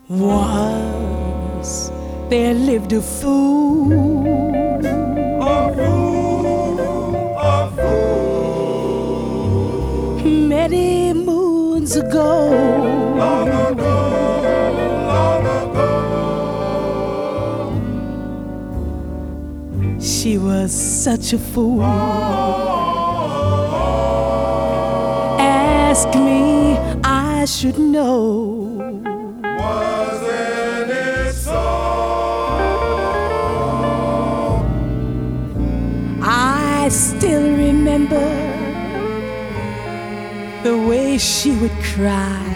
Once there lived a fool, a fool, many moons ago. long ago, long ago. She was such a fool. Ask me, I should know. Wasn't it so? I still remember the way she would cry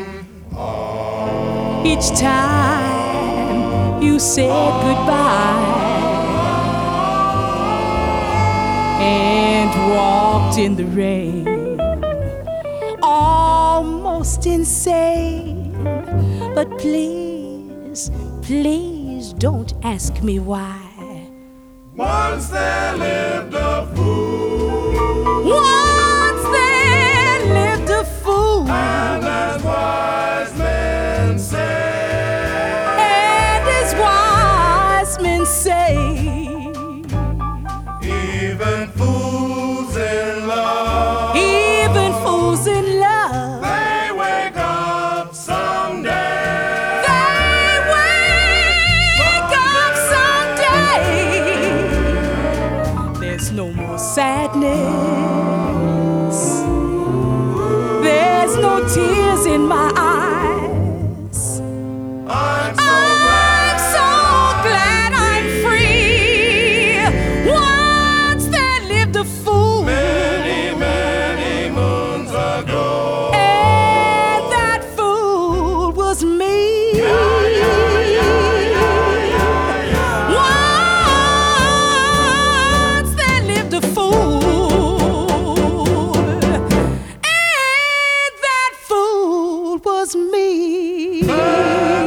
each time you said goodbye and walked in the rain, almost insane. But please, please don't ask me why. Once there lived a fool, Once there lived a fool, and as wise men say, and as wise men say, even fools in love, even fools in love, they wake up someday. they wake up someday. There's no more sadness, there's no tears in my eyes. I'm So glad I'm free. Once there lived a fool, many, many moons ago. and that fool was me. Once there lived a fool, and that fool was me.